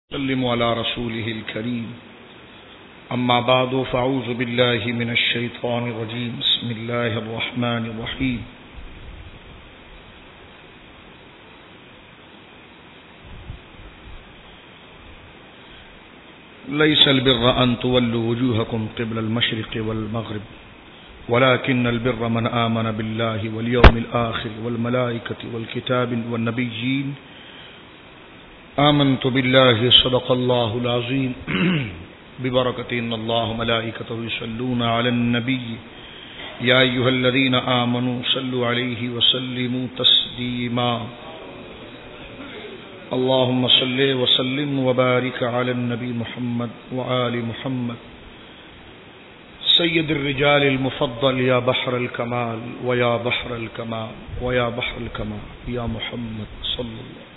سلم على رسوله الكريم أما بعد فأعوذ بالله من الشيطان الرجيم بسم الله الرحمن الرحيم ليس البر أن تولوا وجوهكم قبل المشرق والمغرب ولكن البر من آمن بالله واليوم الآخر والملائكة والكتاب والنبيين آمنت بالله صدق الله العظيم ببركة إن الله ملائكته يصلون على النبي يا أيها الذين آمنوا صلوا عليه وسلموا تسليما اللهم صل وسلم وبارك على النبي محمد وآل محمد سيد الرجال المفضل يا بحر الكمال ويا بحر الكمال ويا بحر الكمال يا محمد صلى الله عليه وسلم.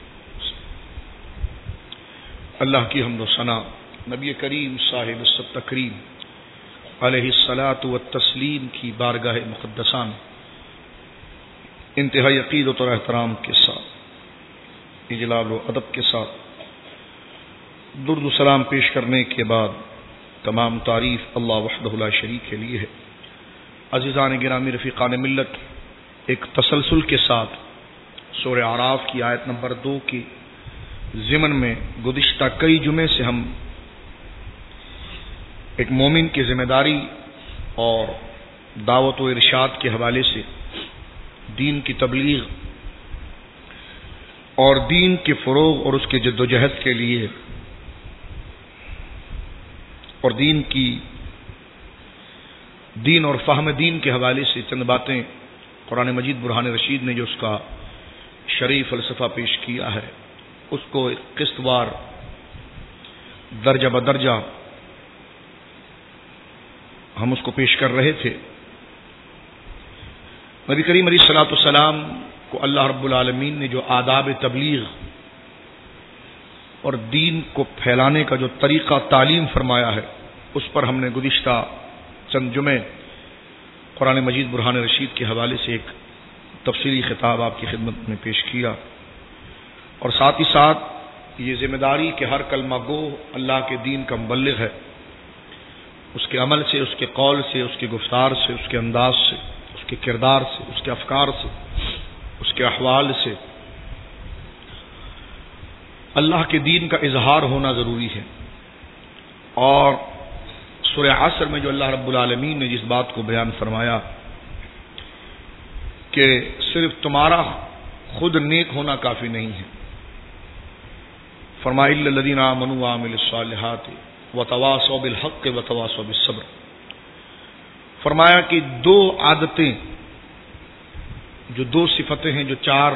اللہ کی حمد و ثنا نبی کریم صاحب السط تکریم علیہ الصلاۃ والتسلیم کی بارگاہ مقدسان انتہائی عقیدت اور احترام کے ساتھ اجلال و ادب کے ساتھ درود و سلام پیش کرنے کے بعد تمام تعریف اللہ وحدہ لا شریک کے لیے ہے. عزیزان گرامی رفیقان ملت، ایک تسلسل کے ساتھ سورہ اعراف کی آیت نمبر 2 کی ضمن میں گزشتہ کئی جمعے سے ہم ایک مومن کی ذمہ داری اور دعوت و ارشاد کے حوالے سے دین کی تبلیغ اور دین کے فروغ اور اس کے جد و جہد کے لیے اور دین اور فہم دین کے حوالے سے چند باتیں قرآن مجید برہان رشید نے جو اس کا شرعی فلسفہ پیش کیا ہے اس کو قسط وار درجہ بدرجہ ہم اس کو پیش کر رہے تھے. نبی کریم علیہ الصلوۃ والسلام کو اللہ رب العالمین نے جو آداب تبلیغ اور دین کو پھیلانے کا جو طریقہ تعلیم فرمایا ہے اس پر ہم نے گزشتہ چند جمعے قرآن مجید برہان رشید کے حوالے سے ایک تفصیلی خطاب آپ کی خدمت میں پیش کیا اور ساتھ ہی ساتھ یہ ذمہ داری کہ ہر کلمہ گو اللہ کے دین کا مبلغ ہے، اس کے عمل سے، اس کے قول سے، اس کے گفتار سے، اس کے انداز سے، اس کے کردار سے، اس کے افکار سے، اس کے احوال سے اللہ کے دین کا اظہار ہونا ضروری ہے. اور سورہ عصر میں جو اللہ رب العالمین نے جس بات کو بیان فرمایا کہ صرف تمہارا خود نیک ہونا کافی نہیں ہے، فرمایا الا الذین آمنوا وعملوا الصالحات وتواصوا بالحق وتواصوا بالصبر. فرمایا کہ دو عادتیں، جو دو صفتیں ہیں جو 4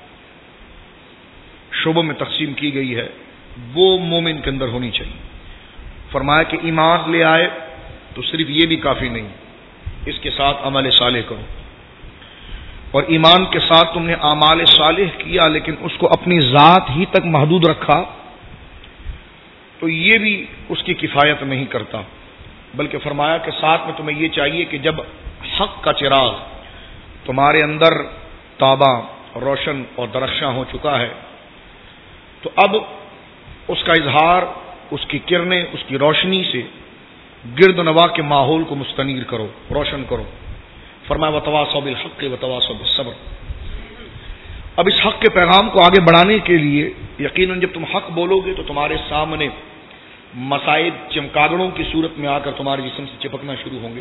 شعبوں میں تقسیم کی گئی ہے وہ مومن کے اندر ہونی چاہیے. فرمایا کہ ایمان لے آئے تو صرف یہ بھی کافی نہیں، اس کے ساتھ عمل صالح کرو، اور ایمان کے ساتھ تم نے اعمال صالح کیا لیکن اس کو اپنی ذات ہی تک محدود رکھا تو یہ بھی اس کی کفایت نہیں کرتا، بلکہ فرمایا کہ ساتھ میں تمہیں یہ چاہیے کہ جب حق کا چراغ تمہارے اندر تاباں روشن اور درخشاں ہو چکا ہے تو اب اس کا اظہار، اس کی کرنیں، اس کی روشنی سے گرد و نواح کے ماحول کو مستنیر کرو، روشن کرو. فرمایا وتواصوا بالحق وتواصوا بالصبر. اب اس حق کے پیغام کو آگے بڑھانے کے لیے یقیناً جب تم حق بولو گے تو تمہارے سامنے مصائب چمکاگڑوں کی صورت میں آ کر تمہارے جسم سے چپکنا شروع ہوں گے.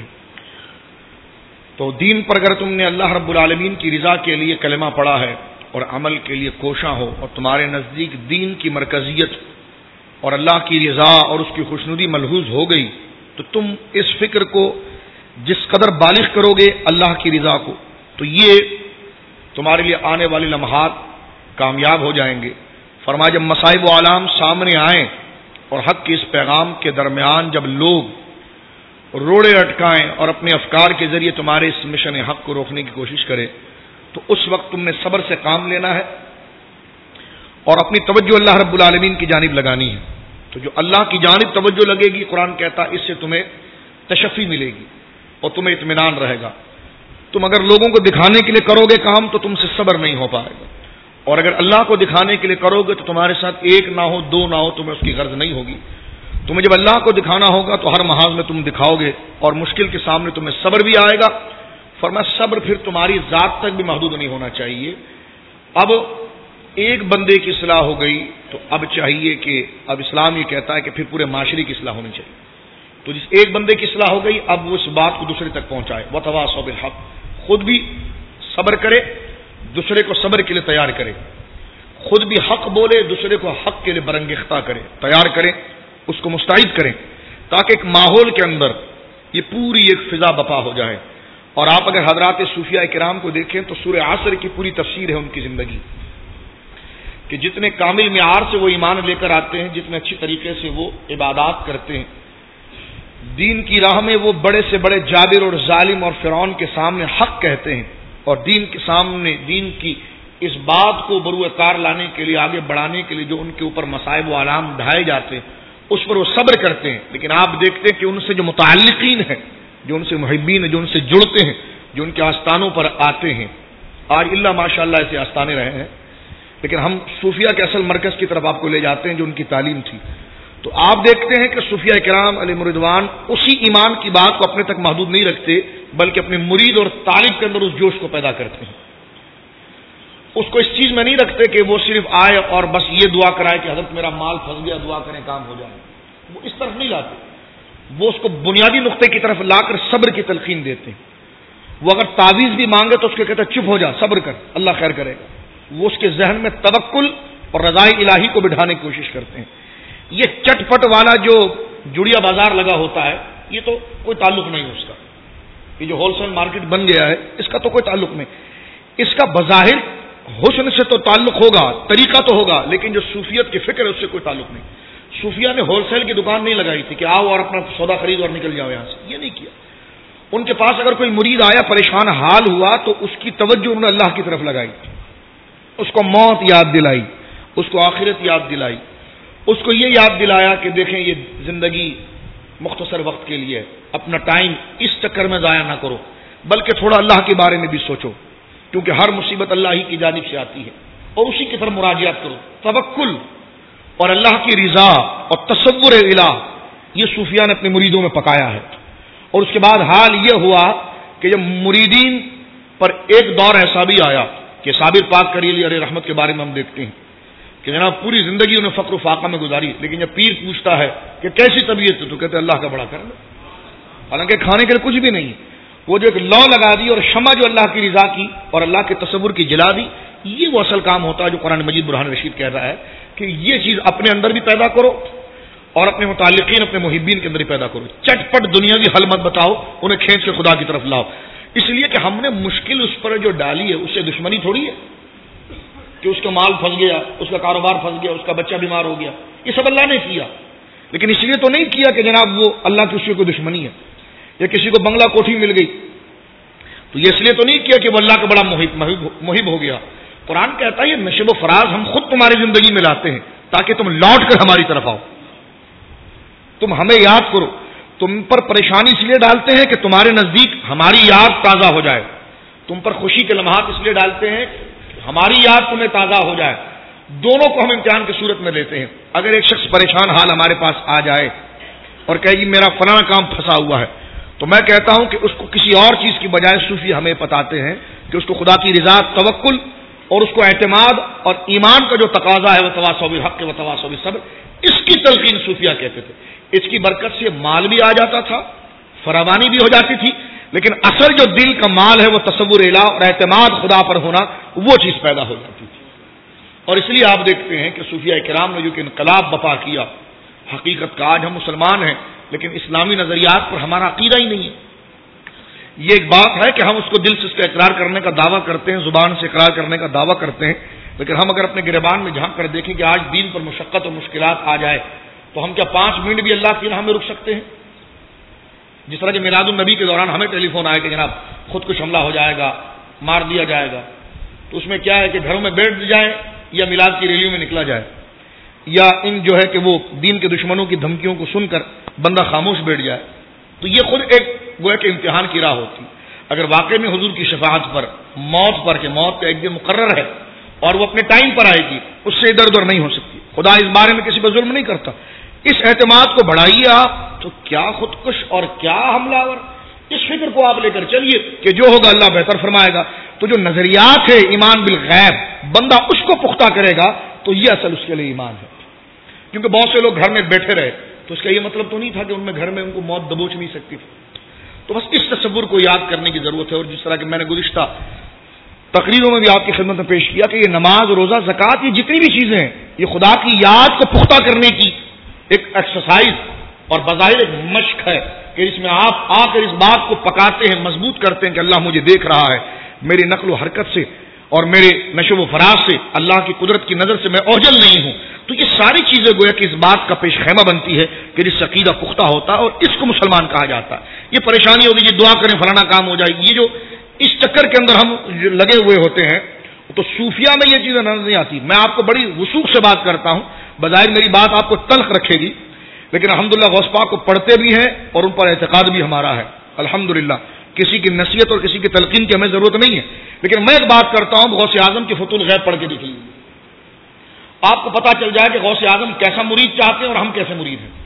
تو دین پر اگر تم نے اللہ رب العالمین کی رضا کے لیے کلمہ پڑھا ہے اور عمل کے لیے کوشاں ہو اور تمہارے نزدیک دین کی مرکزیت اور اللہ کی رضا اور اس کی خوشنودی ملحوظ ہو گئی تو تم اس فکر کو جس قدر بالغ کرو گے اللہ کی رضا کو تو یہ تمہارے لیے آنے والے لمحات کامیاب ہو جائیں گے. فرمایا جب مصائب و آلام سامنے آئیں اور حق کے اس پیغام کے درمیان جب لوگ روڑے اٹکائیں اور اپنے افکار کے ذریعے تمہارے اس مشن حق کو روکنے کی کوشش کریں تو اس وقت تم نے صبر سے کام لینا ہے اور اپنی توجہ اللہ رب العالمین کی جانب لگانی ہے. تو جو اللہ کی جانب توجہ لگے گی قرآن کہتا اس سے تمہیں تشفی ملے گی اور تمہیں اطمینان رہے گا. تم اگر لوگوں کو دکھانے کے لیے کرو گے کام تو تم سے صبر نہیں ہو پائے گا. اور اگر اللہ کو دکھانے کے لیے کرو گے تو تمہارے ساتھ ایک نہ ہو دو نہ ہو تمہیں اس کی غرض نہیں ہوگی. تمہیں جب اللہ کو دکھانا ہوگا تو ہر محاذ میں تم دکھاؤ گے اور مشکل کے سامنے تمہیں صبر بھی آئے گا. فرمایا صبر پھر تمہاری ذات تک بھی محدود نہیں ہونا چاہیے. اب ایک بندے کی اصلاح ہو گئی تو اب چاہیے کہ اب اسلام یہ کہتا ہے کہ پھر پورے معاشرے کی اصلاح ہونی چاہیے. تو جس ایک بندے کی اصلاح ہو گئی اب وہ اس بات کو دوسرے تک پہنچائے. وتواصوا بالحق، خود بھی صبر کرے، دوسرے کو صبر کے لیے تیار کرے. خود بھی حق بولے، دوسرے کو حق کے لیے برانگیختہ کرے، تیار کرے، اس کو مستعد کریں، تاکہ ایک ماحول کے اندر یہ پوری ایک فضا بپا ہو جائے. اور آپ اگر حضرات صوفیاء کرام کو دیکھیں تو سورہ عصر کی پوری تفسیر ہے ان کی زندگی کہ جتنے کامل معیار سے وہ ایمان لے کر آتے ہیں، جتنے اچھی طریقے سے وہ عبادات کرتے ہیں، دین کی راہ میں وہ بڑے سے بڑے جابر اور ظالم اور فرعون کے سامنے حق کہتے ہیں، اور دین کے سامنے دین کی اس بات کو بروئے کار لانے کے لیے، آگے بڑھانے کے لیے جو ان کے اوپر مصائب و آلام ڈھائے جاتے ہیں اس پر وہ صبر کرتے ہیں. لیکن آپ دیکھتے ہیں کہ ان سے جو متعلقین ہیں، جو ان سے محبین ہیں، جو ان سے جڑتے ہیں، جو ان کے آستانوں پر آتے ہیں، آج اللہ ماشاء اللہ ایسے آستانے رہے ہیں، لیکن ہم صوفیہ کے اصل مرکز کی طرف آپ کو لے جاتے ہیں جو ان کی تعلیم تھی. تو آپ دیکھتے ہیں کہ صوفیہ کرام علیہ رضوان اسی ایمان کی بات کو اپنے تک محدود نہیں رکھتے، بلکہ اپنے مرید اور طالب کے اندر اس جوش کو پیدا کرتے ہیں. اس کو اس چیز میں نہیں رکھتے کہ وہ صرف آئے اور بس یہ دعا کرائے کہ حضرت میرا مال پھنس گیا، دعا کریں کام ہو جائے. وہ اس طرف نہیں لاتے، وہ اس کو بنیادی نقطے کی طرف لا کر صبر کی تلقین دیتے ہیں. وہ اگر تعویذ بھی مانگے تو اس کو کہتے ہیں چپ ہو جا، صبر کر، اللہ خیر کرے گا. وہ اس کے ذہن میں توکل اور رضائے الہی کو بٹھانے کی کوشش کرتے ہیں. یہ چٹ پٹ والا جو جڑیا بازار لگا ہوتا ہے یہ تو کوئی تعلق نہیں اس کا. یہ جو ہول سیل مارکیٹ بن گیا ہے اس کا تو کوئی تعلق نہیں. اس کا بظاہر حسن سے تو تعلق ہوگا، طریقہ تو ہوگا، لیکن جو صوفیت کی فکر ہے اس سے کوئی تعلق نہیں. صوفیہ نے ہول سیل کی دکان نہیں لگائی تھی کہ آؤ اور اپنا سودا خرید اور نکل جاؤ یہاں سے، یہ نہیں کیا. ان کے پاس اگر کوئی مرید آیا پریشان حال ہوا تو اس کی توجہ انہوں نے اللہ کی طرف لگائی، اس کو موت یاد دلائی، اس کو آخرت یاد دلائی، اس کو یہ یاد دلایا کہ دیکھیں یہ زندگی مختصر وقت کے لیے، اپنا ٹائم اس چکر میں ضائع نہ کرو، بلکہ تھوڑا اللہ کے بارے میں بھی سوچو، کیونکہ ہر مصیبت اللہ ہی کی جانب سے آتی ہے، اور اسی کی طرف مراجعت کرو. توکل اور اللہ کی رضا اور تصور الہ یہ صوفیہ نے اپنے مریدوں میں پکایا ہے. اور اس کے بعد حال یہ ہوا کہ جب مریدین پر ایک دور ایسا بھی آیا کہ صابر پاک کری علیہ رحمت کے بارے میں ہم دیکھتے ہیں کہ جناب پوری زندگی انہیں فقر و فاقہ میں گزاری، لیکن جب پیر پوچھتا ہے کہ کیسی طبیعت ہے تو کہتے ہیں اللہ کا بڑا کرم، حالانکہ کھانے کے لیے کچھ بھی نہیں. وہ جو ایک لو لگا دی اور شمع جو اللہ کی رضا کی اور اللہ کے تصور کی جلا دی، یہ وہ اصل کام ہوتا ہے جو قرآن مجید برہان رشید کہہ رہا ہے کہ یہ چیز اپنے اندر بھی پیدا کرو اور اپنے متعلقین، اپنے محبین کے اندر بھی پیدا کرو. چٹ پٹ دنیا کی حل مت بتاؤ، انہیں کھینچ کے خدا کی طرف لاؤ. اس لیے کہ ہم نے مشکل اس پر جو ڈالی ہے اس سے دشمنی تھوڑی ہے کہ اس کا مال پھنس گیا، اس کا کاروبار پھنس گیا، اس کا بچہ بیمار ہو گیا. یہ سب اللہ نے کیا، لیکن اس لیے تو نہیں کیا کہ جناب وہ اللہ کی اس کو دشمنی ہے، یا کسی کو بنگلہ کوٹھی مل گئی تو یہ اس لیے تو نہیں کیا کہ وہ اللہ کا بڑا محب ہو گیا. قرآن کہتا ہے یہ نشب و فراز ہم خود تمہاری زندگی میں لاتے ہیں تاکہ تم لوٹ کر ہماری طرف آؤ، تم ہمیں یاد کرو. تم پر پریشانی اس لیے ڈالتے ہیں کہ تمہارے نزدیک ہماری یاد تازہ ہو جائے، تم پر خوشی کے لمحات اس لیے ڈالتے ہیں کہ ہماری یاد تمہیں تازہ ہو جائے. دونوں کو ہم امتحان کی صورت میں لیتے ہیں. اگر ایک شخص پریشان حال ہمارے پاس آ جائے اور کہے جی میرا فلاں کام پھنسا ہوا ہے، تو میں کہتا ہوں کہ اس کو کسی اور چیز کی بجائے صوفی ہمیں بتاتے ہیں کہ اس کو خدا کی رضا، توکل اور اس کو اعتماد اور ایمان کا جو تقاضا ہے وہ تواصوا بالحق و تواصوا بالصبر، اس کی تلقین صوفیہ کہتے تھے. اس کی برکت سے مال بھی آ جاتا تھا، فراوانی بھی ہو جاتی تھی، لیکن اصل جو دل کا مال ہے وہ تصور الہ اور اعتماد خدا پر ہونا، وہ چیز پیدا ہو جاتی تھی. اور اس لیے آپ دیکھتے ہیں کہ صوفیہ کرام نے جو کہ انقلاب بپا کیا. حقیقت کا آج ہم مسلمان ہیں لیکن اسلامی نظریات پر ہمارا عقیدہ ہی نہیں ہے. یہ ایک بات ہے کہ ہم اس کو دل سے اس کا اقرار کرنے کا دعویٰ کرتے ہیں، زبان سے اقرار کرنے کا دعویٰ کرتے ہیں، لیکن ہم اگر اپنے گریبان میں جھانک کر دیکھیں کہ آج دین پر مشقت اور مشکلات آ جائے تو ہم کیا 5 منٹ بھی اللہ کی راہ میں رک سکتے ہیں؟ جس طرح کہ میلاد النبی کے دوران ہمیں ٹیلی فون آئے کہ جناب خود کش حملہ ہو جائے گا، مار دیا جائے گا، تو اس میں کیا ہے کہ گھروں میں بیٹھ جائیں یا میلاد کی ریلیوں میں نکلا جائے، یا ان جو ہے کہ وہ دین کے دشمنوں کی دھمکیوں کو سن کر بندہ خاموش بیٹھ جائے. تو یہ خود ایک گویا کہ امتحان کی راہ ہوتی. اگر واقعی میں حضور کی شفاعت پر، موت پر کہ موت کا ایک دن مقرر ہے، اور وہ اپنے ٹائم پر آئے گی، اس سے ادھر ادھر نہیں ہو سکتی. خدا اس بارے میں کسی پر ظلم نہیں کرتا. اس اعتماد کو بڑھائیے آپ تو کیا خودکش اور کیا حملہ آور. اس فکر کو آپ لے کر چلیے کہ جو ہوگا اللہ بہتر فرمائے گا. تو جو نظریات ہے ایمان بالغیب، بندہ اس کو پختہ کرے گا تو یہ اصل اس کے لیے ایمان ہے. کیونکہ بہت سے لوگ گھر میں بیٹھے رہے تو اس کا یہ مطلب تو نہیں تھا کہ ان میں گھر میں ان کو موت دبوچ نہیں سکتی تھی. تو بس اس تصور کو یاد کرنے کی ضرورت ہے. اور جس طرح کہ میں نے گزشتہ تقریروں میں بھی آپ کی خدمت میں پیش کیا کہ یہ نماز، روزہ، زکوٰۃ، یہ جتنی بھی چیزیں ہیں یہ خدا کی یاد کو پختہ کرنے کی ایک ایکسرسائز اور بظاہر ایک مشق ہے کہ اس میں آپ آ کر اس بات کو پکاتے ہیں، مضبوط کرتے ہیں کہ اللہ مجھے دیکھ رہا ہے، میری نقل و حرکت سے اور میرے نشو و فراز سے اللہ کی قدرت کی نظر سے میں اوجل نہیں ہوں. تو یہ ساری چیزیں گویا کہ اس بات کا پیش خیمہ بنتی ہے کہ جس سے عقیدہ پختہ ہوتا ہے اور اس کو مسلمان کہا جاتا ہے. یہ پریشانی ہوگی یہ دعا کریں فلانا کام ہو جائے. یہ جو اس چکر کے اندر ہم لگے ہوئے ہوتے ہیں تو صوفیہ میں یہ چیزیں نظر نہیں آتی. میں آپ کو بڑی وثوق سے بات کرتا ہوں، بظاہر میری بات آپ کو تلخ رکھے گی، لیکن الحمدللہ غوث پاک کو پڑھتے بھی ہیں اور ان پر اعتقاد بھی ہمارا ہے الحمدللہ. کسی کی نصیحت اور کسی کی تلقین کی ہمیں ضرورت نہیں ہے، لیکن میں ایک بات کرتا ہوں غوث اعظم کے فتح الغیب پڑھ کے دیکھ لیجیے، آپ کو پتا چل جائے کہ غوث اعظم کیسا مرید چاہتے ہیں اور ہم کیسے مرید ہیں.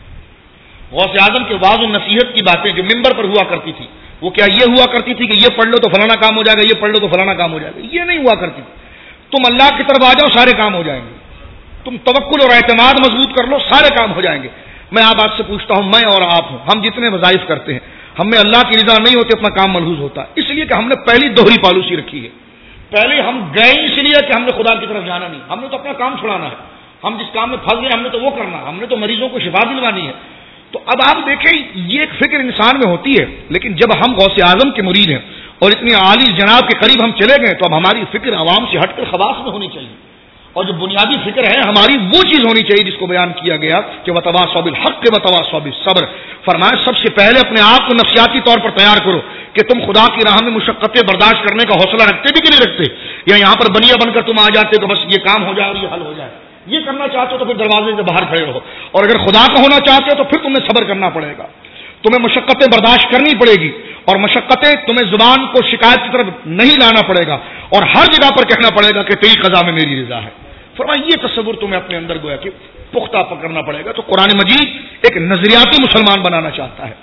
غوث اعظم کے وعظ و نصیحت کی باتیں جو ممبر پر ہوا کرتی تھی وہ کیا یہ ہوا کرتی تھی کہ یہ پڑھ لو تو فلانا کام ہو جائے گا، یہ پڑھ لو تو فلانا کام ہو جائے گا. یہ نہیں ہوا کرتی. تم اللہ کی طرف آ جاؤ سارے کام ہو جائیں گے. تم توکل اور اعتماد مضبوط کر لو سارے کام ہو جائیں گے. میں آپ سے پوچھتا ہوں، میں اور آپ ہوں، ہم جتنے وظائف کرتے ہیں ہم میں اللہ کی رضا نہیں ہوتی اپنا کام ملحوظ ہوتا ہے. اس لیے کہ ہم نے پہلی دوہری پالیسی رکھی ہے. پہلے ہم گئے اس لیے کہ ہم نے خدا کی طرف جانا نہیں، ہم نے تو اپنا کام چھڑانا ہے. ہم جس کام میں پھنس گئے ہم نے تو وہ کرنا ہے، ہم نے تو مریضوں کو شفا دلوانی ہے. تو اب آپ دیکھیں یہ ایک فکر انسان میں ہوتی ہے، لیکن جب ہم غوث اعظم کے مرید ہیں اور اتنی عالی جناب کے قریب ہم چلے گئے تو اب ہماری فکر عوام سے ہٹ کر خواص میں ہونی چاہیے. اور جو بنیادی فکر ہے ہماری وہ چیز ہونی چاہیے جس کو بیان کیا گیا کہ وتواصوا بالحق وتواصوا بالصبر. فرمایا سب سے پہلے اپنے آپ کو نفسیاتی طور پر تیار کرو کہ تم خدا کی راہ میں مشقتیں برداشت کرنے کا حوصلہ رکھتے بھی کہ نہیں رکھتے، یا یہاں پر بنیا بن کر تم آ جاتے تو بس یہ کام ہو جائے اور یہ حل ہو جائے. یہ کرنا چاہتے ہو تو پھر دروازے سے باہر کھڑے رہو، اور اگر خدا کا ہونا چاہتے ہو تو پھر تمہیں صبر کرنا پڑے گا، تمہیں مشقتیں برداشت کرنی پڑے گی، اور مشقتیں تمہیں زبان کو شکایت کی طرف نہیں لانا پڑے گا، اور ہر جگہ پر کہنا پڑے گا کہ تیری قضا میں میری رضا ہے. فرمایا یہ تصور تمہیں اپنے اندر گویا کہ پختہ پکڑنا پڑے گا. تو قرآن مجید ایک نظریاتی مسلمان بنانا چاہتا ہے،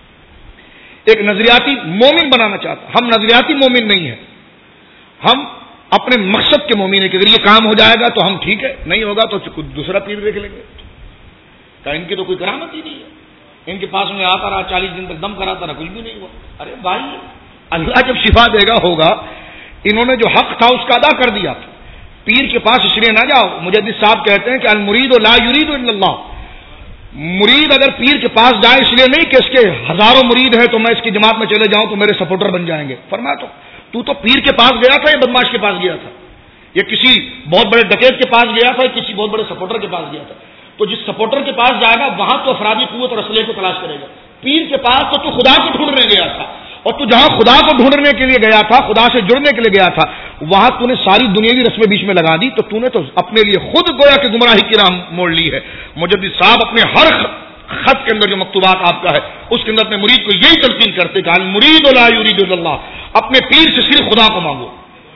ایک نظریاتی مومن بنانا چاہتا ہے. ہم نظریاتی مومن نہیں ہیں، ہم اپنے مقصد کے مومن ہیں کہ اگر یہ کام ہو جائے گا تو ہم ٹھیک ہے، نہیں ہوگا تو دوسرا پیر دیکھ لیں گے. ان کی تو کوئی کرامت ہی نہیں ہے، ان کے پاس میں آتا رہا 40 دن تک دم کراتا رہا، کچھ بھی نہیں ہوا. ارے بھائی اللہ جب شفا دے گا ہوگا. انہوں نے جو حق تھا اس کا ادا کر دیا. پیر کے پاس اس لیے نہ جاؤ. مجدد صاحب کہتے ہیں کہ المرید لا یرید الا اللہ. مرید اگر پیر کے پاس جائے اس لیے نہیں کہ اس کے ہزاروں مرید ہیں تو میں اس کی جماعت میں چلے جاؤں تو میرے سپورٹر بن جائیں گے. فرمایا تو پیر کے پاس گیا تھا یا بدماش کے پاس گیا تھا، یا کسی بہت بڑے ڈکیت کے پاس گیا تھا یا کسی بہت بڑے سپورٹر کے پاس گیا تھا. تو جس سپورٹر کے پاس جائے گا وہاں تو افرادی قوت اور اسلحے کو تلاش کرے گا. پیر کے پاس تو خدا کو ڈھونڈنے گیا تھا، اور تو جہاں خدا کو ڈھونڈنے کے لیے گیا تھا، خدا سے جڑنے کے لیے گیا تھا، وہاں تو نے ساری دنیاوی رسمیں بیچ میں لگا دی. تو نے تو اپنے لیے خود گویا کہ گمراہی کی راہ موڑ لی ہے. مجدد صاحب اپنے ہر خط کے اندر جو مکتوبات آپ کا ہے اس کے اندر اپنے مرید کو یہی تلقین کرتے کہ المرید لا یرید الا اللہ. اپنے پیر سے صرف خدا کو مانگو،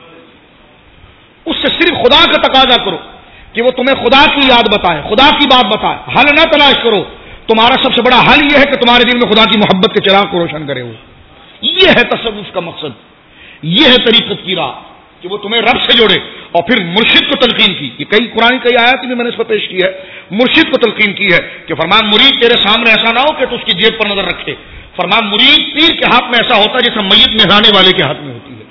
اس سے صرف خدا کا تقاضا کرو کہ وہ تمہیں خدا کی یاد بتائے، خدا کی بات بتائے. حل نہ تلاش کرو. تمہارا سب سے بڑا حل یہ ہے کہ تمہارے دل میں خدا کی محبت کے چراغ کو روشن کرے. وہ یہ ہے تصوف کا مقصد، یہ ہے طریقت کی راہ کہ وہ تمہیں رب سے جوڑے. اور پھر مرشد کو تلقین کی، یہ کئی قرآن کئی آیات بھی میں نے اس پر پیش کی ہے. مرشد کو تلقین کی ہے کہ فرمان مرید تیرے سامنے ایسا نہ ہو کہ تو اس کی جیب پر نظر رکھے. فرمان مرید پیر کے ہاتھ میں ایسا ہوتا ہے جیسا میت نہلانے والے کے ہاتھ میں ہوتی ہے.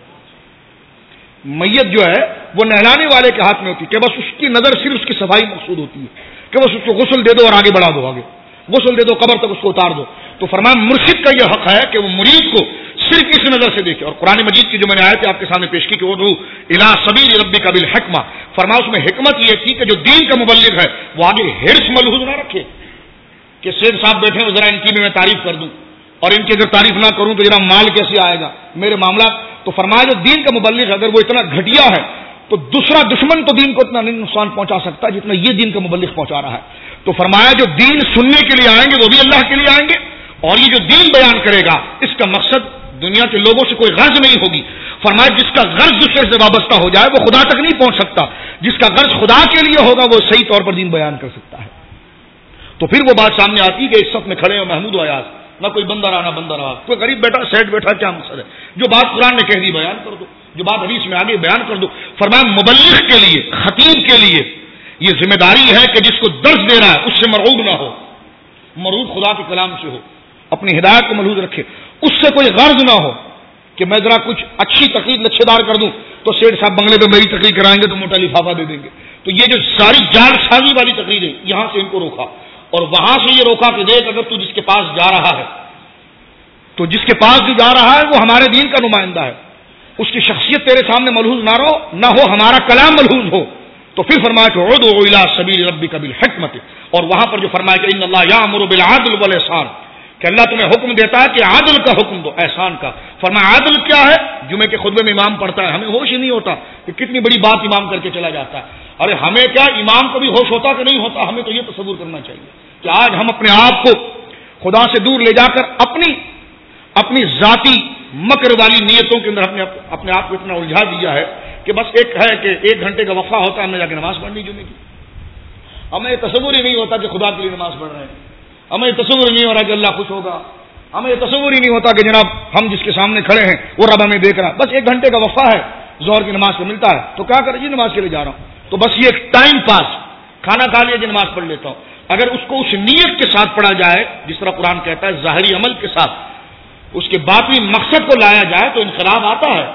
میت جو ہے وہ نہلانے والے کے ہاتھ میں ہوتی ہے کہ بس اس کی نظر صرف اس کی صفائی مقصود ہوتی ہے کہ بس اس کو غسل دے دو اور آگے بڑھا دو، آگے غسل دے دو، قبر تک اس کو اتار دو. تو فرمان مرشد کا یہ حق ہے کہ وہ مرید کو صرف اس نظر سے دیکھے. اور قرآن مجید کی جو میں نے آیت آپ کے سامنے پیش کی کہ وہ الی سبیل ربک بالحکمہ، فرما اس میں حکمت یہ تھی کہ جو دین کا مبلغ ہے وہ آگے ہرس ملحوظ نہ رکھے کہ سید صاحب بیٹھے ہیں ذرا ان کی بھی میں تعریف کر دوں، اور ان کی اگر تعریف نہ کروں تو ذرا مال کیسے آئے گا میرے معاملات. تو فرمایا جو دین کا مبلغ ہے اگر وہ اتنا گھٹیا ہے تو دوسرا دشمن تو دین کو اتنا نہیں نقصان پہنچا سکتا جتنا یہ دین کا مبلغ پہنچا رہا ہے. تو فرمایا جو دین سننے کے لیے آئیں گے وہ بھی اللہ کے لیے آئیں گے، اور یہ جو دین بیان کرے گا اس کا مقصد دنیا کے لوگوں سے کوئی غرض نہیں ہوگی. فرمایا جس کا غرض دوسرے سے وابستہ ہو جائے وہ خدا تک نہیں پہنچ سکتا. جس کا غرض خدا کے لیے ہوگا وہ صحیح طور پر دین بیان کر سکتا ہے. تو پھر وہ بات سامنے آتی کہ اس صف میں کھڑے ہو محمود و ایاز, نہ کوئی بندہ رہا نہ بندہ رہا, کوئی غریب بیٹا سیٹ بیٹھا, کیا مقصد ہے؟ جو بات قرآن نے کہہ دی بیان کر دو, جو بات حدیث میں آگے بیان کر دو. فرمایا مبلغ کے لیے, خطیب کے لیے یہ ذمہ داری ہے کہ جس کو درس دے رہا ہے اس سے مرعوب نہ ہو, مرعوب خدا کے کلام سے ہو, اپنی ہدایت کو ملحوظ رکھے, اس سے کوئی غرض نہ ہو کہ میں ذرا کچھ اچھی تقریر لچھے دار کر دوں تو سیٹھ صاحب بنگلے پہ میری تقریر کرائیں گے تو موٹا لفافہ دے دیں گے. تو یہ جو ساری جال سازی والی تقریر ہے, یہاں سے ان کو روکا, اور وہاں سے یہ روکا کہ دیکھ اگر تو جس کے پاس جا رہا ہے تو جس کے پاس جو جا رہا ہے وہ ہمارے دین کا نمائندہ ہے, اس کی شخصیت تیرے سامنے ملحوظ نہ ہو, ہمارا کلام ملحوظ ہو. تو پھر فرمایا کہ ادعو الی سبیل ربک بالحکمت, اور وہاں پر جو فرمایا کہ ان اللہ یامر بالعدل والاحسان, کہ اللہ تمہیں حکم دیتا ہے کہ عادل کا حکم دو, احسان کا. فرمایا عادل کیا ہے؟ جمعے کے خطبے میں امام پڑھتا ہے, ہمیں ہوش ہی نہیں ہوتا کہ کتنی بڑی بات امام کر کے چلا جاتا ہے. ارے ہمیں کیا امام کو بھی ہوش ہوتا کہ نہیں ہوتا؟ ہمیں تو یہ تصور کرنا چاہیے کہ آج ہم اپنے آپ کو خدا سے دور لے جا کر اپنی ذاتی مکر والی نیتوں کے اندر اپنے آپ کو اتنا الجھا دیا ہے کہ بس ایک ہے کہ 1 گھنٹے کا وقفہ ہوتا ہے, ہم نے جا کے نماز پڑھنی جمعے کی. ہمیں یہ تصور ہی نہیں ہوتا کہ خدا کے لیے نماز پڑھ رہے ہیں, ہمیں یہ تصور ہی نہیں ہو رہا کہ اللہ خوش ہوگا, ہمیں یہ تصور ہی نہیں ہوتا کہ جناب ہم جس کے سامنے کھڑے ہیں وہ رب ہمیں دیکھ رہا. بس 1 گھنٹے کا وقفہ ہے, ظہر کی نماز کو ملتا ہے تو کیا کریں جی نماز کے لیے جا رہا ہوں, تو بس یہ ایک ٹائم پاس, کھانا کھا لیا جی نماز پڑھ لیتا ہوں. اگر اس کو اس نیت کے ساتھ پڑھا جائے جس طرح قرآن کہتا ہے ظاہری عمل کے ساتھ, اس کے باطنی مقصد کو لایا جائے تو انقلاب آتا ہے.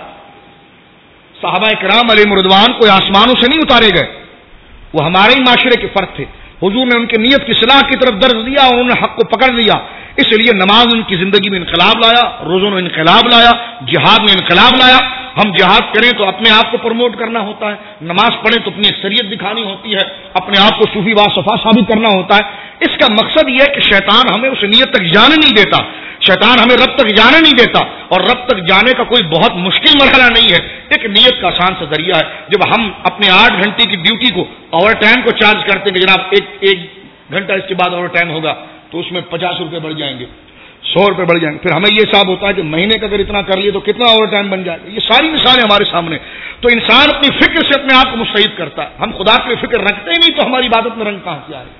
صحابہ کرام علیہ رضوان کو آسمانوں سے نہیں اتارے گئے, وہ ہمارے ہی معاشرے کے فرد تھے. حضور نے ان کی نیت کی اصلاح کی طرف درج دیا اور انہوں نے حق کو پکڑ لیا. اس لیے نماز ان کی زندگی میں انقلاب لایا, روزوں میں انقلاب لایا, جہاد میں انقلاب لایا. ہم جہاد کریں تو اپنے آپ کو پروموٹ کرنا ہوتا ہے, نماز پڑھیں تو اپنی اکثریت دکھانی ہوتی ہے, اپنے آپ کو صوفی با صفا ثابت کرنا ہوتا ہے. اس کا مقصد یہ ہے کہ شیطان ہمیں اس نیت تک جانے نہیں دیتا, شیطان ہمیں رب تک جانے نہیں دیتا, اور رب تک جانے کا کوئی بہت مشکل مرحلہ نہیں ہے, ایک نیت کا آسان سا ذریعہ ہے. جب ہم اپنے 8 گھنٹے کی ڈیوٹی کو اوور ٹائم کو چارج کرتے ہیں کہ جناب ایک گھنٹہ اس کے بعد اوور ٹائم ہوگا تو اس میں 50 روپے بڑھ جائیں گے, 100 روپے بڑھ جائیں گے, پھر ہمیں یہ حساب ہوتا ہے کہ مہینے کا اگر اتنا کر لیے تو کتنا اوور ٹائم بن جائے گا. یہ ساری مثالیں ہمارے سامنے. تو انسان اپنی فکر سے اپنے آپ کو مستعد کرتا ہے. ہم خدا کی فکر رکھتے ہی نہیں تو ہماری عبادت میں رنگ کہاں سے آ رہے ہیں؟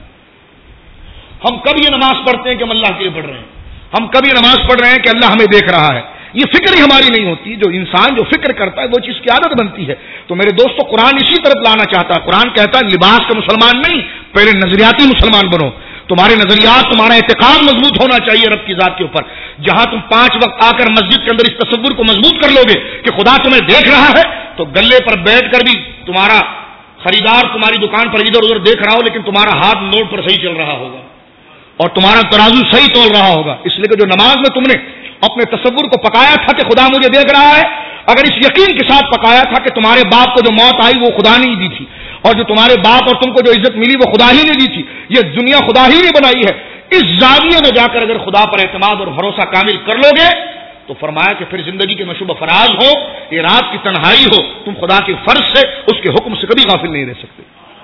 ہم کب یہ نماز پڑھتے ہیں کہ ہم اللہ کے لیے پڑھ رہے ہیں, ہم کب یہ نماز پڑھ رہے ہیں کہ اللہ ہمیں دیکھ رہا ہے. یہ فکر ہی ہماری نہیں ہوتی. جو انسان جو فکر کرتا ہے وہ چیز کی عادت بنتی ہے. تو میرے دوستو قرآن اسی طرف لانا چاہتا ہے. قرآن کہتا ہے لباس کا مسلمان نہیں, پہلے نظریاتی مسلمان بنو. تمہارے نظریات, تمہارا اعتقاد مضبوط ہونا چاہیے رب کی ذات کے اوپر. جہاں تم 5 وقت آ کر مسجد کے اندر اس تصور کو مضبوط کر لو گے کہ خدا تمہیں دیکھ رہا ہے, تو گلے پر بیٹھ کر بھی تمہارا خریدار تمہاری دکان پر ادھر ادھر دیکھ رہا ہو لیکن تمہارا ہاتھ نوٹ پر صحیح چل رہا ہوگا اور تمہارا ترازو صحیح تول رہا ہوگا. اس لیے کہ جو نماز میں تم نے اپنے تصور کو پکایا تھا کہ خدا مجھے دیکھ رہا ہے, اگر اس یقین کے ساتھ پکایا تھا کہ تمہارے باپ کو جو موت آئی وہ خدا نہیں دی تھی, اور جو تمہارے باپ اور تم کو جو عزت ملی وہ خدا ہی نے دی تھی, یہ دنیا خدا ہی نے بنائی ہے, اس زاویے میں جا کر اگر خدا پر اعتماد اور بھروسہ کامل کر لو گے تو فرمایا کہ پھر زندگی کے مشوب فراز ہو, یہ رات کی تنہائی ہو, تم خدا کے فرض سے, اس کے حکم سے کبھی غافل نہیں رہ سکتے.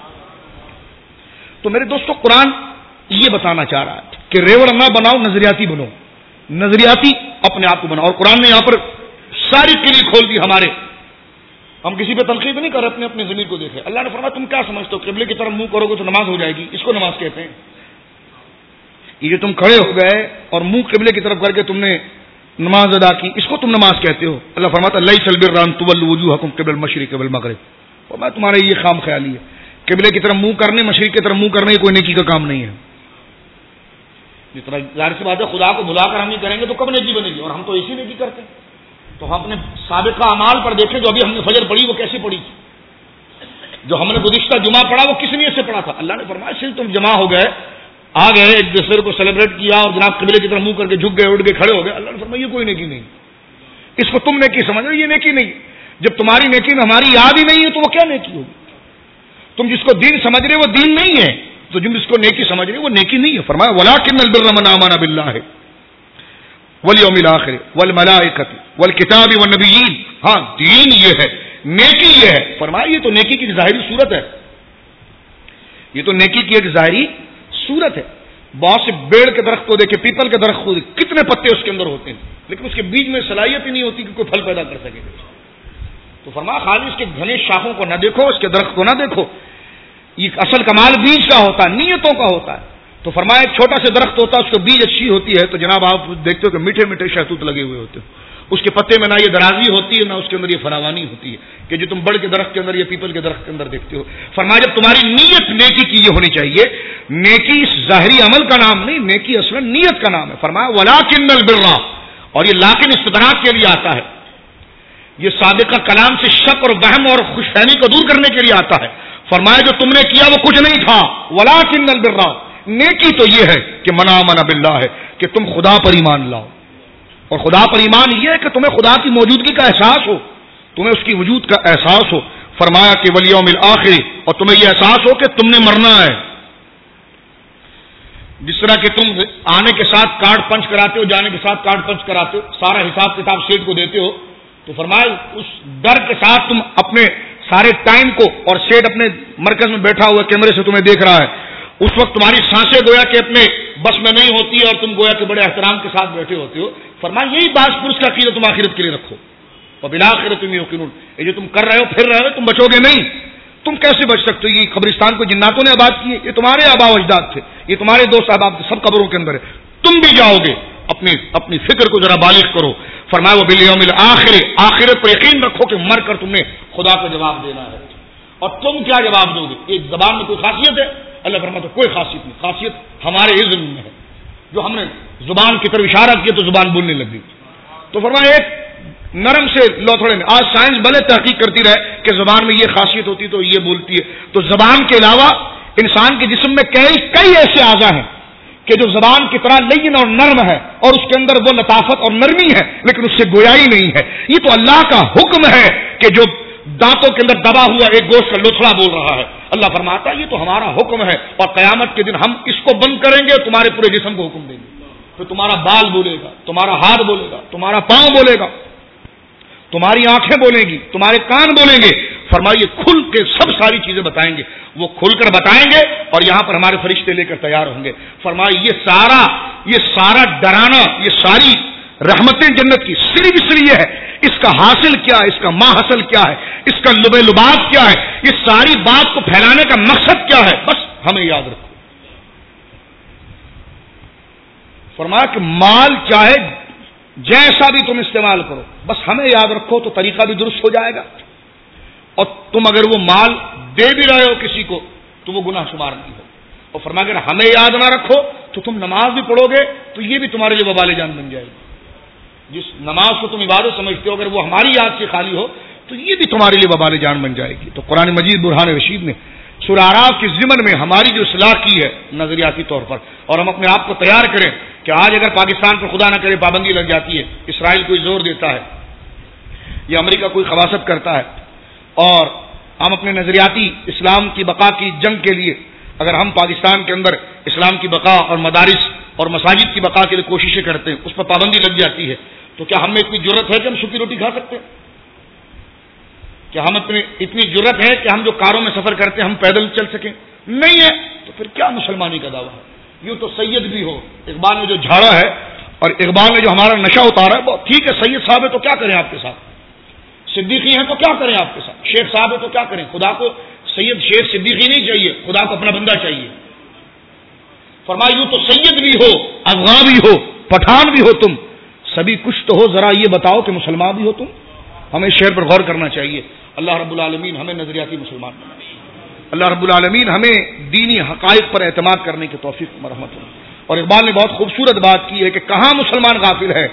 تو میرے دوستو قرآن یہ بتانا چاہ رہا ہے کہ ریوڑ نہ بناؤ, نظریاتی بنو, نظریاتی اپنے آپ کو بناؤ. اور قرآن نے یہاں پر ساری کلی کھول دی ہمارے. ہم کسی پہ تنقید نہیں کر رہے, اپنے ضمیر کو دیکھیں. اللہ نے فرمایا تم کیا سمجھتے ہو قبلے کی طرف منہ کرو گے تو نماز ہو جائے گی؟ اس کو نماز کہتے ہیں. یہ جو تم کھڑے ہو گئے اور منہ قبلے کی طرف کر کے تم نے نماز ادا کی, اس کو تم نماز کہتے ہو؟ اللہ فرماتا لیس البر ان تولوا وجوہکم قبل المشرق والمغرب. اور میں تمہارا یہ خام خیالی ہے, قبلے کی طرف منہ کرنے, مشرق کی طرف منہ کرنے کوئی نیکی کا کام نہیں ہے. جس طرح ظاہر سی بات ہے خدا کو بلا کر ہم نہیں کریں گے تو کب نیکی بنے گی, اور ہم تو اسی نیکی کرتے ہیں. تو ہم اپنے سابقہ اعمال پر دیکھیں, جو ابھی ہم نے فجر پڑھی وہ کیسے پڑھی تھی, جو ہم نے گزشتہ جمعہ پڑھا وہ کس نیت سے پڑھا تھا. اللہ نے فرمایا صرف تم جمع ہو گئے, آ گئے, ایک دوسرے کو سیلیبریٹ کیا اور جناب قبلے کی طرف منہ کر کے جھک گئے, اٹھ گئے, کھڑے ہو گئے. اللہ نے فرمایا یہ کوئی نیکی نہیں, اس کو تم نیکی سمجھ رہے, یہ نیکی نہیں. جب تمہاری نیکی میں ہماری یاد ہی نہیں ہے تو وہ کیا نیکی ہوگی؟ تم جس کو دین سمجھ رہے وہ دین نہیں ہے, تو جن جس کو نیکی سمجھ رہے وہ نیکی نہیں ہے. فرمایا ولکن البر من آمن باللہ والیوم الآخر والملائکۃ والکتاب والنبیین. ہاں دین یہ ہے, نیکی یہ ہے. فرمایا یہ تو نیکی کی ظاہری صورت ہے, یہ تو نیکی کی ایک ظاہری صورت ہے. بہت سے بیڑ کے درخت کو دیکھے، پیپل کے درخت کو دیکھے، کتنے پتے اس کے اندر ہوتے ہیں، لیکن اس کے بیج میں صلاحیت ہی نہیں ہوتی کہ کوئی پھل پیدا کر سکے. تو فرمایا خالی اس کے گھنے شاخوں کو نہ دیکھو، اس کے درخت کو نہ دیکھو، یہ اصل کمال بیج کا ہوتا ہے، نیتوں کا ہوتا ہے. تو فرمایا ایک چھوٹا سا درخت ہوتا ہے، اس کو بیج اچھی ہوتی ہے تو جناب آپ دیکھتے ہو کہ میٹھے میٹھے شہتوت لگے ہوئے ہوتے ہیں، اس کے پتے میں نہ یہ درازی ہوتی ہے نہ اس کے اندر یہ فراوانی ہوتی ہے کہ جو تم بڑ کے درخت کے اندر یا پیپل کے درخت کے اندر دیکھتے ہو. فرمایا جب تمہاری نیت نیکی کی یہ ہونی چاہیے، نیکی ظاہری عمل کا نام نہیں، نیکی اصلا نیت کا نام ہے. فرمایا ولاکن البر، اور یہ لاکن استدراک کے لیے آتا ہے، یہ سابقہ کلام سے شک اور وہم اور خوش فہمی کو دور کرنے کے لیے آتا ہے. فرمایا جو تم نے کیا وہ کچھ نہیں تھا، ولاکن البر، نیکی تو یہ ہے کہ من آمن باللہ ہے کہ تم خدا پر ایمان لاؤ. اور خدا پر ایمان یہ ہے کہ تمہیں خدا کی موجودگی کا احساس ہو، تمہیں اس کی وجود کا احساس ہو. فرمایا کہ والیوم الآخر، اور تمہیں یہ احساس ہو کہ تم نے مرنا ہے. جس طرح کہ تم آنے کے ساتھ کارڈ پنچ کراتے ہو، جانے کے ساتھ کارڈ پنچ کراتے ہو، سارا حساب کتاب سیٹ کو دیتے ہو، تو فرمایا اس ڈر کے ساتھ تم اپنے سارے ٹائم کو، اور سیٹ اپنے مرکز میں بیٹھا ہوا کیمرے سے تمہیں دیکھ رہا ہے، اس وقت تمہاری سانسیں گویا کہ اپنے بس میں نہیں ہوتی ہے اور تم گویا کہ بڑے احترام کے ساتھ بیٹھے ہوتے ہو. فرمایا یہی باس پرس کا عقیدہ تم آخرت کے لیے رکھو، اور بالآخرت تم یوقنون، یہ جو تم کر رہے ہو پھر رہے ہو تم بچو گے نہیں. تم کیسے بچ سکتے ہو؟ یہ قبرستان کو جناتوں نے آباد کیے، یہ تمہارے آبا و اجداد تھے، یہ تمہارے دوست احباب تھے، سب قبروں کے اندر ہے، تم بھی جاؤ گے. اپنی فکر کو ذرا بالغ کرو. فرمایا وہ بالیوم الآخر، آخرت پر یقین رکھو کہ مر کر تم نے خدا کو جواب دینا ہے. اور تم کیا جواب دو گے؟ ایک زبان میں کوئی خاصیت ہے؟ اللہ فرماتا کوئی خاصیت نہیں، خاصیت ہمارے علم میں ہے. جو ہم نے زبان کی طرف اشارہ کیا تو زبان بولنے لگ گئی. تو فرمایا ایک نرم سے لوتھڑے میں، آج سائنس بھلے تحقیق کرتی رہے کہ زبان میں یہ خاصیت ہوتی تو یہ بولتی ہے، تو زبان کے علاوہ انسان کے جسم میں کئی ایسے اعضاء ہیں کہ جو زبان کی طرح لین اور نرم ہے، اور اس کے اندر وہ لطافت اور نرمی ہے، لیکن اس سے گویائی نہیں ہے. یہ تو اللہ کا حکم ہے کہ جو دانتوں کے اندر دبا ہوا ایک گوشت کا لوتھڑا بول رہا ہے، اللہ فرماتا ہے یہ تو ہمارا حکم ہے، اور قیامت کے دن ہم اس کو بند کریں گے اور تمہارے پورے جسم کو حکم دیں گے. تو تمہارا بال بولے گا، تمہارا ہاتھ بولے گا، تمہارا پاؤں بولے گا، تمہاری آنکھیں بولیں گی، تمہارے کان بولیں گے. فرمائیے کھل کے سب ساری چیزیں بتائیں گے، وہ کھل کر بتائیں گے اور یہاں پر ہمارے فرشتے لے کر تیار ہوں گے. فرمائیے یہ سارا ڈرانا، یہ ساری رحمتیں جنت کی صرف اس لیے ہے، اس کا حاصل کیا ہے، اس کا ما حاصل کیا ہے، اس کا لب لباس کیا ہے، یہ ساری بات کو پھیلانے کا مقصد کیا ہے، بس ہمیں یاد رکھو. فرمایا کہ مال چاہے جیسا بھی تم استعمال کرو، بس ہمیں یاد رکھو تو طریقہ بھی درست ہو جائے گا. اور تم اگر وہ مال دے بھی رہے ہو کسی کو تو وہ گناہ شمار نہیں ہو. اور فرمایا اگر ہمیں یاد نہ رکھو تو تم نماز بھی پڑھو گے تو یہ بھی تمہارے لیے وبال جان بن جائے گی. جس نماز کو تم عبادت سمجھتے ہو اگر وہ ہماری یاد سے خالی ہو تو یہ بھی تمہارے لیے وبال جان بن جائے گی. تو قرآن مجید برہان رشید نے سورہ اعراف کے ضمن میں ہماری جو اصلاح کی ہے نظریاتی طور پر، اور ہم اپنے آپ کو تیار کریں کہ آج اگر پاکستان پر خدا نہ کرے پابندی لگ جاتی ہے، اسرائیل کوئی زور دیتا ہے یا امریکہ کوئی خباثت کرتا ہے، اور ہم اپنے نظریاتی اسلام کی بقا کی جنگ کے لیے اگر ہم پاکستان کے اندر اسلام کی بقا اور مدارس اور مساجد کی بقا کے لیے کوششیں کرتے ہیں، اس پر پابندی لگ جاتی ہے، تو کیا ہم میں اتنی جرت ہے کہ ہم سوکھی روٹی کھا سکتے ہیں؟ کیا ہم اتنی جرت ہے کہ ہم جو کاروں میں سفر کرتے ہیں ہم پیدل چل سکیں؟ نہیں ہے. تو پھر کیا مسلمانی کا دعویٰ ہے؟ یوں تو سید بھی ہو، اقبال نے جو جھاڑا ہے اور اقبال نے جو ہمارا نشہ اتارا ہے، بہت ٹھیک ہے، سید صاحب ہے تو کیا کریں آپ کے ساتھ، صدیقی ہیں تو کیا کریں آپ کے ساتھ، شیخ صاحب ہے تو کیا کریں. خدا کو سید شیخ صدیقی نہیں چاہیے، خدا کو اپنا بندہ چاہیے. فرمایا یوں تو سید بھی ہو، افغان بھی ہو، پٹھان بھی ہو، تم سبھی کچھ تو ہو، ذرا یہ بتاؤ کہ مسلمان بھی ہو تم. ہمیں اس شعر پر غور کرنا چاہیے. اللہ رب العالمین ہمیں نظریاتی مسلمان بنائے. اللہ رب العالمین ہمیں دینی حقائق پر اعتماد کرنے کی توفیق مرحمت ہو. اور اقبال نے بہت خوبصورت بات کی ہے کہ کہاں مسلمان غافل ہے،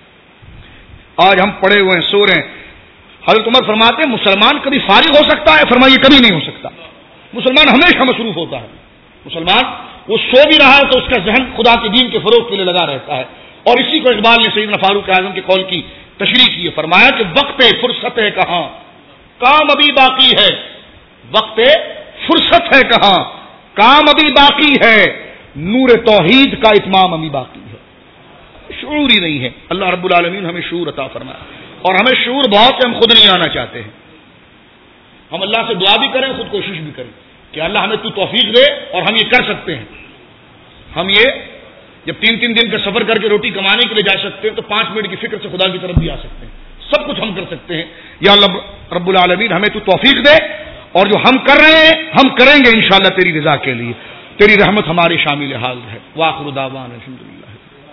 آج ہم پڑے ہوئے ہیں، سو رہے ہیں. حضرت عمر فرماتے ہیں مسلمان کبھی فارغ ہو سکتا ہے؟ فرمائیے کبھی نہیں ہو سکتا. مسلمان ہمیشہ مصروف ہوتا ہے. مسلمان وہ سو بھی رہا ہے تو اس کا ذہن خدا کے دین کے فروغ کے لیے لگا رہتا ہے. اور اسی کو اقبال نے سیدنا فاروق اعظم کے قول کی تشریح کی ہے. فرمایا کہ وقت فرصت ہے کہاں، کام ابھی باقی ہے. وقت فرصت ہے کہاں، کام ابھی باقی ہے، نور توحید کا اتمام ابھی باقی ہے. شعور ہی نہیں ہے. اللہ رب العالمین ہمیں شعور عطا فرمائے. اور ہمیں شعور بہت ہے، ہم خود نہیں آنا چاہتے ہیں. ہم اللہ سے دعا بھی کریں، خود کوشش بھی کریں کہ اللہ ہمیں تو توفیق دے اور ہم یہ کر سکتے ہیں. ہم یہ جب 3 دن کا سفر کر کے روٹی کمانے کے لیے جا سکتے ہیں تو 5 منٹ کی فکر سے خدا کی طرف بھی آ سکتے ہیں. سب کچھ ہم کر سکتے ہیں. یا اللہ رب العالمین ہمیں تو توفیق دے، اور جو ہم کر رہے ہیں ہم کریں گے انشاءاللہ تیری رضا کے لیے. تیری رحمت ہماری شامل حال ہے. وآخر دعوانا الحمدللہ.